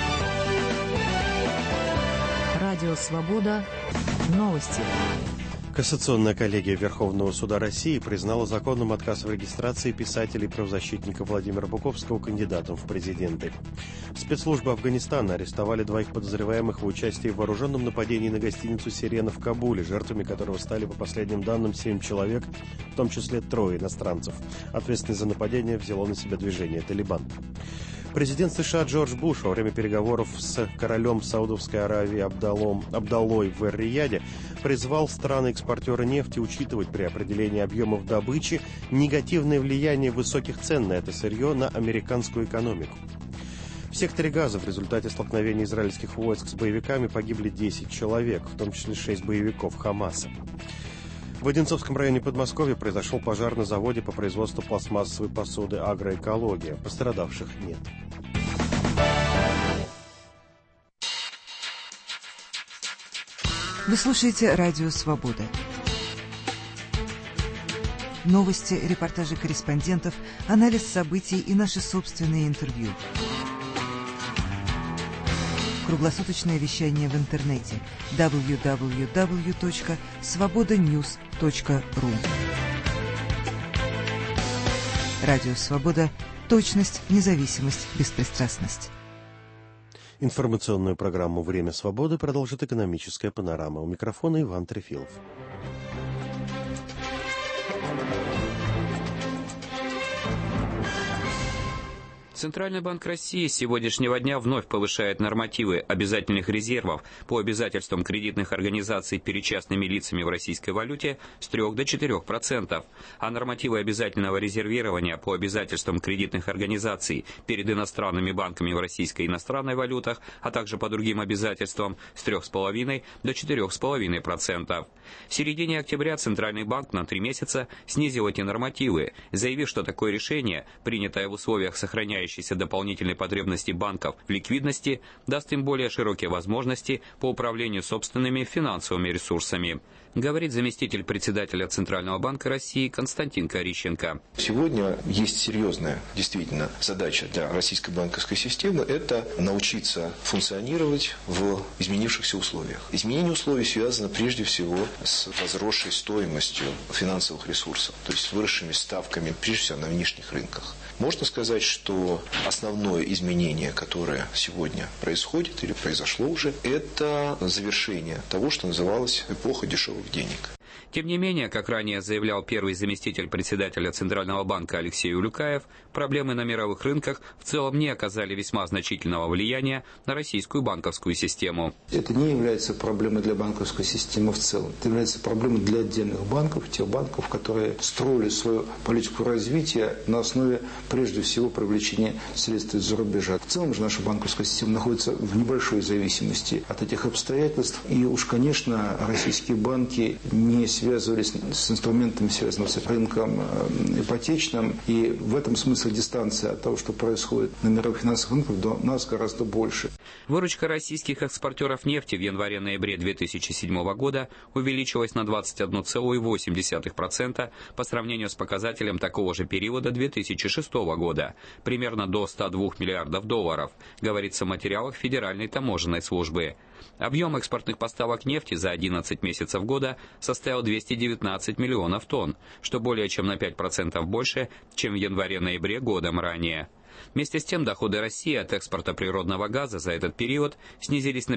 Радио «Свобода». Новости. Кассационная коллегия Верховного суда России признала законным отказ в регистрации писателя и правозащитника Владимира Буковского кандидатом в президенты. Спецслужбы Афганистана арестовали 2 подозреваемых в участии в вооруженном нападении на гостиницу «Сирена» в Кабуле, жертвами которого стали, по последним данным, 7 человек, в том числе 3 иностранцев. Ответственность за нападение взяло на себя движение «Талибан». Президент США Джордж Буш во время переговоров с королем Саудовской Аравии Абдаллой в Эр-Рияде призвал страны-экспортеры нефти учитывать при определении объемов добычи негативное влияние высоких цен на это сырье на американскую экономику. В секторе Газа в результате столкновения израильских войск с боевиками погибли 10 человек, в том числе 6 боевиков Хамаса. В Одинцовском районе Подмосковья произошел пожар на заводе по производству пластмассовой посуды «Агроэкология». Пострадавших нет. Вы слушаете «Радио Свобода». Новости, репортажи корреспондентов, анализ событий и наши собственные интервью. Круглосуточное вещание в интернете www.svobodanews.ru. Радио Свобода. Точность, независимость, беспристрастность. Информационную программу «Время свободы» продолжит экономическая панорама. У микрофона Иван Трефилов. Центральный банк России с сегодняшнего дня вновь повышает нормативы обязательных резервов по обязательствам кредитных организаций перед частными лицами в российской валюте с 3 до 4%, а нормативы обязательного резервирования по обязательствам кредитных организаций перед иностранными банками в российской и иностранной валютах, а также по другим обязательствам с 3,5 до 4,5%. В середине октября Центральный банк на 3 месяца снизил эти нормативы, заявив, что такое решение, принятое в условиях сохраняющейся дополнительной потребности банков в ликвидности, даст им более широкие возможности по управлению собственными финансовыми ресурсами, говорит заместитель председателя Центрального банка России Константин Корищенко. Сегодня есть серьезная действительно задача для российской банковской системы – это научиться функционировать в изменившихся условиях. Изменение условий связано прежде всего с возросшей стоимостью финансовых ресурсов, то есть с выросшими ставками, прежде всего на внешних рынках. Можно сказать, что основное изменение, которое сегодня происходит или произошло уже, это завершение того, что называлось эпоха дешевых денег. Тем не менее, как ранее заявлял первый заместитель председателя Центрального банка Алексей Улюкаев, проблемы на мировых рынках в целом не оказали весьма значительного влияния на российскую банковскую систему. Это не является проблемой для банковской системы в целом. Это является проблемой для отдельных банков, тех банков, которые строили свою политику развития на основе, прежде всего, привлечения средств из-за рубежа. В целом же наша банковская система находится в небольшой зависимости от этих обстоятельств. И уж, конечно, российские банки не связывались с инструментами, связанными с рынком ипотечным. И в этом смысле дистанция от того, что происходит на мировых финансовых рынках, до нас гораздо больше. Выручка российских экспортеров нефти в январе-ноябре 2007 года увеличилась на 21,8% по сравнению с показателем такого же периода 2006 года, примерно до 102 миллиардов долларов, говорится в материалах Федеральной таможенной службы. Объем экспортных поставок нефти за 11 месяцев года составил 219 миллионов тонн, что более чем на 5% больше, чем в январе-ноябре годом ранее. Вместе с тем, доходы России от экспорта природного газа за этот период снизились на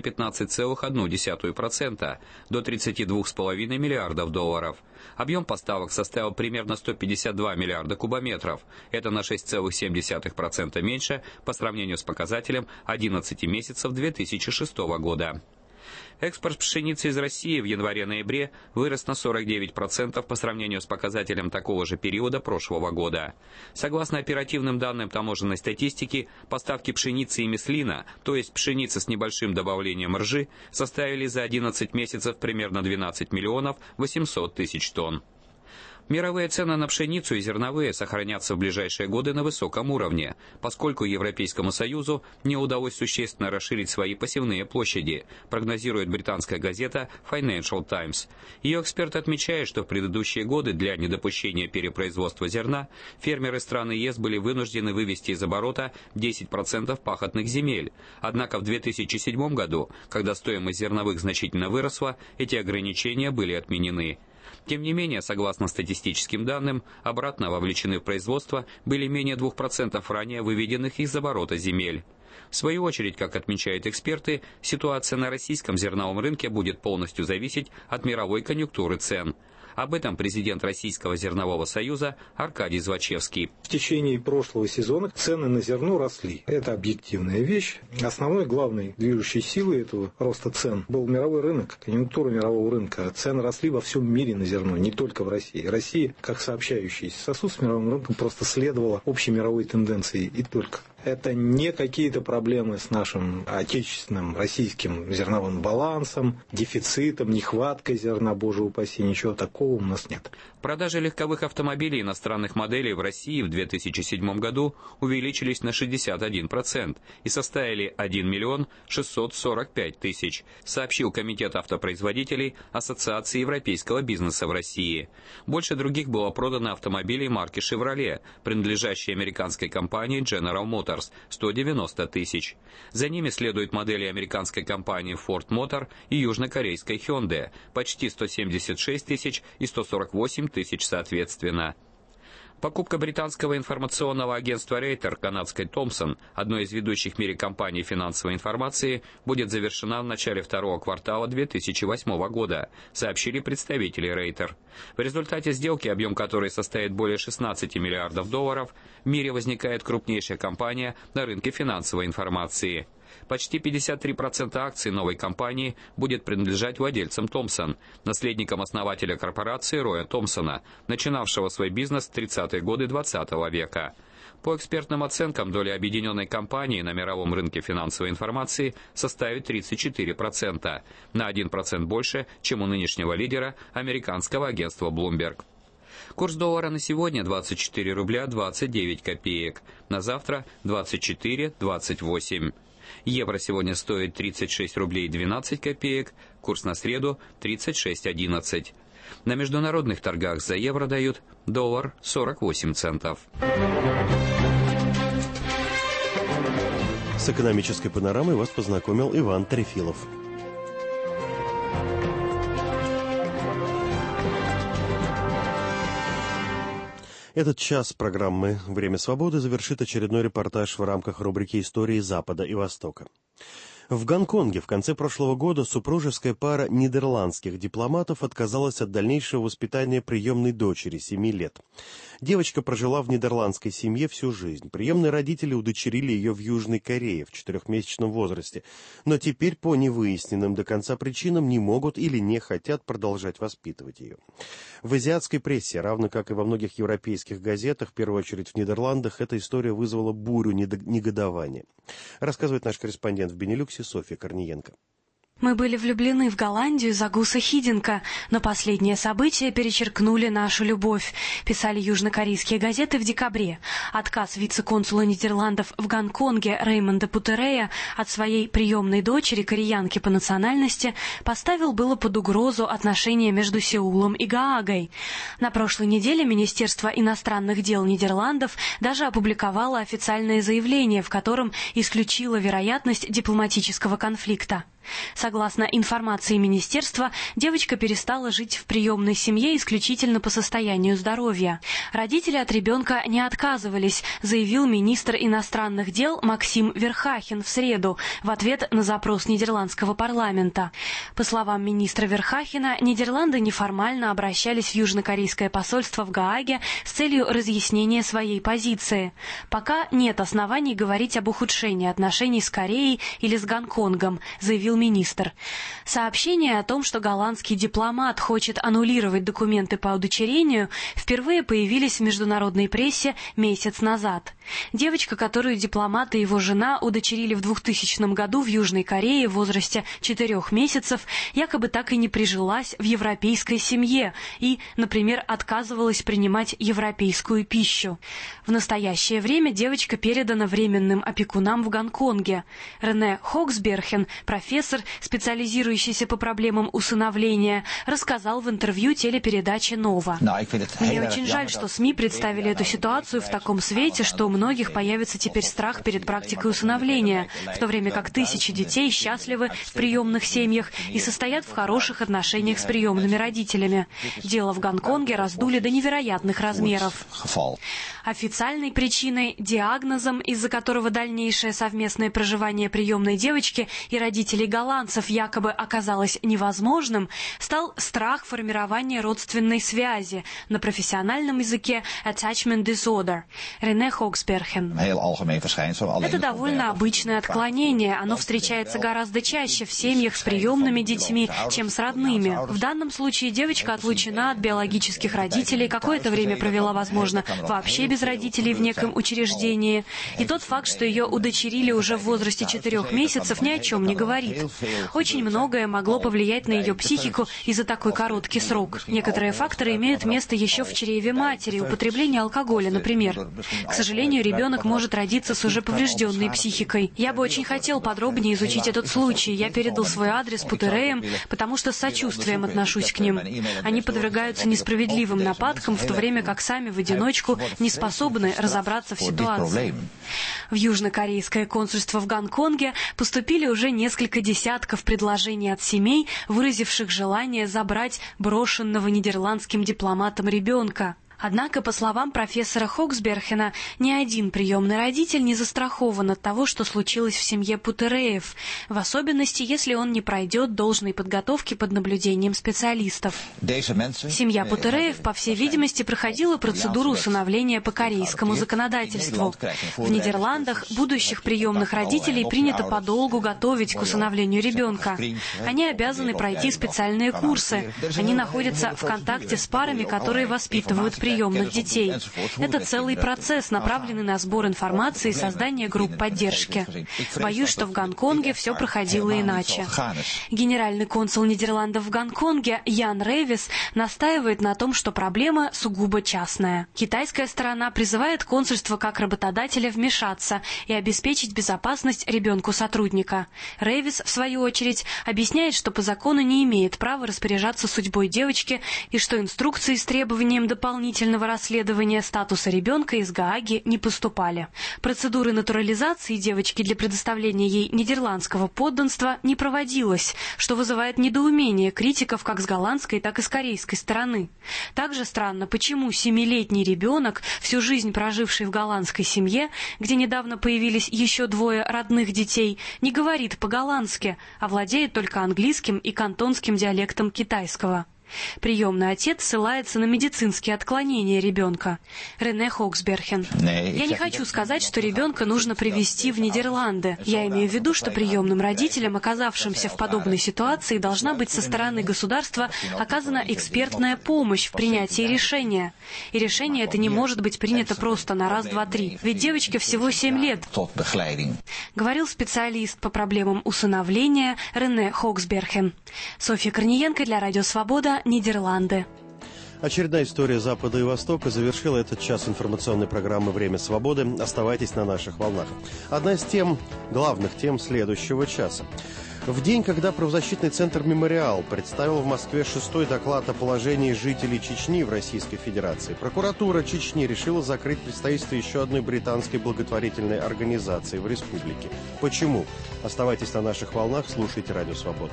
15,1% до 32,5 миллиардов долларов. Объем поставок составил примерно 152 миллиарда кубометров. Это на 6,7% меньше по сравнению с показателем 11 месяцев 2006 года. Экспорт пшеницы из России в январе-ноябре вырос на 49% по сравнению с показателем такого же периода прошлого года. Согласно оперативным данным таможенной статистики, поставки пшеницы и меслина, то есть пшеницы с небольшим добавлением ржи, составили за 11 месяцев примерно 12 миллионов 800 тысяч тонн. Мировые цены на пшеницу и зерновые сохранятся в ближайшие годы на высоком уровне, поскольку Европейскому Союзу не удалось существенно расширить свои посевные площади, прогнозирует британская газета Financial Times. Ее эксперт отмечает, что в предыдущие годы для недопущения перепроизводства зерна фермеры страны ЕС были вынуждены вывести из оборота 10% пахотных земель. Однако в 2007 году, когда стоимость зерновых значительно выросла, эти ограничения были отменены. Тем не менее, согласно статистическим данным, обратно вовлечены в производство были менее 2% ранее выведенных из оборота земель. В свою очередь, как отмечают эксперты, ситуация на российском зерновом рынке будет полностью зависеть от мировой конъюнктуры цен. Об этом президент Российского зернового союза Аркадий Звачевский. В течение прошлого сезона цены на зерно росли. Это объективная вещь. Основной, главной движущей силой этого роста цен был мировой рынок, конъюнктура мирового рынка. Цены росли во всем мире на зерно, не только в России. Россия, как сообщающийся сосуд с мировым рынком, просто следовала общей мировой тенденции и только. Это не какие-то проблемы с нашим отечественным российским зерновым балансом, дефицитом, нехваткой зерна, боже упаси, ничего такого у нас нет. Продажи легковых автомобилей иностранных моделей в России в 2007 году увеличились на 61% и составили 1 миллион 645 тысяч, сообщил Комитет автопроизводителей Ассоциации европейского бизнеса в России. Больше других было продано автомобилей марки Chevrolet, принадлежащей американской компании General Motors, 190 тысяч. За ними следуют модели американской компании Ford Motor и южнокорейской Hyundai, почти 176 тысяч и 148 тысяч соответственно. Покупка британского информационного агентства Рейтер канадской Thomson, одной из ведущих в мире компаний финансовой информации, будет завершена в начале второго квартала 2008 года, сообщили представители Рейтер. В результате сделки, объем которой составит более 16 миллиардов долларов, в мире возникает крупнейшая компания на рынке финансовой информации. Почти 53% акций новой компании будет принадлежать владельцам Thomson, наследникам основателя корпорации Роя Томпсона, начинавшего свой бизнес в 30-е годы 20 века. По экспертным оценкам, доля объединенной компании на мировом рынке финансовой информации составит 34%, на 1% больше, чем у нынешнего лидера американского агентства Bloomberg. Курс доллара на сегодня 24 рубля 29 копеек, на завтра 24,28. Евро сегодня стоит 36 рублей 12 копеек, курс на среду 36,11. На международных торгах за евро дают доллар 48 центов. С экономической панорамой вас познакомил Иван Трефилов. Этот час программы «Время свободы» завершит очередной репортаж в рамках рубрики «Истории Запада и Востока». В Гонконге в конце прошлого года супружеская пара нидерландских дипломатов отказалась от дальнейшего воспитания приемной дочери 7 лет. Девочка прожила в нидерландской семье всю жизнь. Приемные родители удочерили ее в Южной Корее в 4-месячном возрасте, но теперь по невыясненным до конца причинам не могут или не хотят продолжать воспитывать ее. В азиатской прессе, равно как и во многих европейских газетах, в первую очередь в Нидерландах, эта история вызвала бурю негодования. Рассказывает наш корреспондент в Бенилюксе Софья Корниенко. Мы были влюблены в Голландию за Гуса Хидинка, но последние события перечеркнули нашу любовь, писали южнокорейские газеты в декабре. Отказ вице-консула Нидерландов в Гонконге Реймонда Путерея от своей приемной дочери, кореянки по национальности, поставил было под угрозу отношения между Сеулом и Гаагой. На прошлой неделе Министерство иностранных дел Нидерландов даже опубликовало официальное заявление, в котором исключило вероятность дипломатического конфликта. Согласно информации министерства, девочка перестала жить в приемной семье исключительно по состоянию здоровья. Родители от ребенка не отказывались, заявил министр иностранных дел Максим Верхахен в среду в ответ на запрос нидерландского парламента. По словам министра Верхахена, Нидерланды неформально обращались в южнокорейское посольство в Гааге с целью разъяснения своей позиции. Пока нет оснований говорить об ухудшении отношений с Кореей или с Гонконгом, заявил министр. Сообщения о том, что голландский дипломат хочет аннулировать документы по удочерению, впервые появились в международной прессе месяц назад. Девочка, которую дипломат и его жена удочерили в 2000 году в Южной Корее в возрасте 4 месяцев, якобы так и не прижилась в европейской семье и, например, отказывалась принимать европейскую пищу. В настоящее время девочка передана временным опекунам в Гонконге. Рене Хоксберхен, профессор профессор, специализирующийся по проблемам усыновления, рассказал в интервью телепередаче «Нова». Мне очень жаль, что СМИ представили эту ситуацию в таком свете, что у многих появится теперь страх перед практикой усыновления, в то время как тысячи детей счастливы в приемных семьях и состоят в хороших отношениях с приемными родителями. Дело в Гонконге раздули до невероятных размеров. Официальной причиной, диагнозом, из-за которого дальнейшее совместное проживание приемной девочки и родителей голландцев якобы оказалось невозможным, стал страх формирования родственной связи, на профессиональном языке attachment disorder. Рене Хоксберген. Это довольно обычное отклонение. Оно встречается гораздо чаще в семьях с приемными детьми, чем с родными. В данном случае девочка отлучена от биологических родителей, какое-то время провела, возможно, вообще без родителей в неком учреждении. И тот факт, что ее удочерили уже в возрасте 4 месяцев, ни о чем не говорит. Очень многое могло повлиять на ее психику и за такой короткий срок. Некоторые факторы имеют место еще в чреве матери, употребление алкоголя, например. К сожалению, ребенок может родиться с уже поврежденной психикой. Я бы очень хотел подробнее изучить этот случай. Я передал свой адрес Путереям, потому что с сочувствием отношусь к ним. Они подвергаются несправедливым нападкам, в то время как сами в одиночку не способны разобраться в ситуации. В южнокорейское консульство в Гонконге поступили уже несколько десятков предложений от семей, выразивших желание забрать брошенного нидерландским дипломатом ребенка. Однако, по словам профессора Хоксбергена, ни один приемный родитель не застрахован от того, что случилось в семье Путереев, в особенности, если он не пройдет должной подготовки под наблюдением специалистов. Семья Путереев, по всей видимости, проходила процедуру усыновления по корейскому законодательству. В Нидерландах будущих приемных родителей принято подолгу готовить к усыновлению ребенка. Они обязаны пройти специальные курсы. Они находятся в контакте с парами, которые воспитывают приемных детей. Это целый процесс, направленный на сбор информации и создание групп поддержки. Боюсь, что в Гонконге все проходило иначе. Генеральный консул Нидерландов в Гонконге Ян Рейвис настаивает на том, что проблема сугубо частная. Китайская сторона призывает консульство как работодателя вмешаться и обеспечить безопасность ребенку сотрудника. Рейвис, в свою очередь, объясняет, что по закону не имеет права распоряжаться судьбой девочки и что инструкции с требованием дополнительного расследования статуса ребенка из Гааги не поступали. Процедуры натурализации девочки для предоставления ей нидерландского подданства не проводилась, что вызывает недоумение критиков как с голландской, так и с корейской стороны. Также странно, почему 7-летний ребенок, всю жизнь проживший в голландской семье, где недавно появились еще 2 родных детей, не говорит по-голландски, а владеет только английским и кантонским диалектом китайского. Приемный отец ссылается на медицинские отклонения ребенка. Рене Хоксберген. Я не хочу сказать, что ребенка нужно привезти в Нидерланды. Я имею в виду, что приемным родителям, оказавшимся в подобной ситуации, должна быть со стороны государства оказана экспертная помощь в принятии решения. И решение это не может быть принято просто на раз, два, три. Ведь девочке всего 7 лет. Говорил специалист по проблемам усыновления Рене Хоксберген. Софья Корниенко для Радио Свобода, Нидерланды. Очередная история Запада и Востока завершила этот час информационной программы «Время свободы». Оставайтесь на наших волнах. Одна из главных тем следующего часа. В день, когда правозащитный центр «Мемориал» представил в Москве 6-й доклад о положении жителей Чечни в Российской Федерации, прокуратура Чечни решила закрыть представительство еще одной британской благотворительной организации в республике. Почему? Оставайтесь на наших волнах, слушайте «Радио Свобода».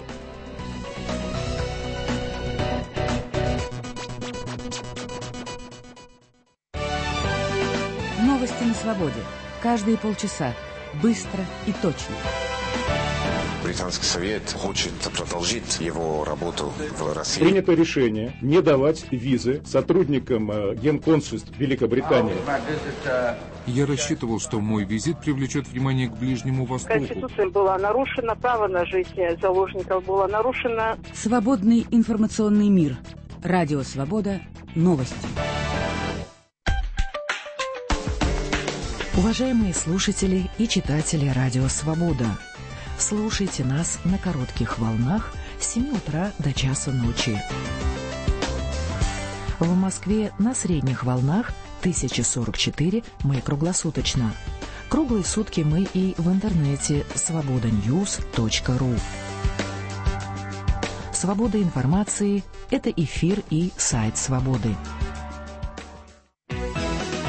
Новости на свободе. Каждые полчаса. Быстро и точно. Британский совет хочет продолжить его работу в России. Принято решение не давать визы сотрудникам генконсульств Великобритании. Я рассчитывал, что мой визит привлечет внимание к Ближнему Востоку. Конституция была нарушена, право на жизнь заложников было нарушено. Свободный информационный мир. Радио Свобода. Новости. Уважаемые слушатели и читатели Радио Свобода, слушайте нас на коротких волнах с 7 утра до часу ночи. В Москве на средних волнах 1044 мы круглосуточно. Круглые сутки мы и в интернете svobodanews.ru. «Свобода информации» — это эфир и сайт «Свободы».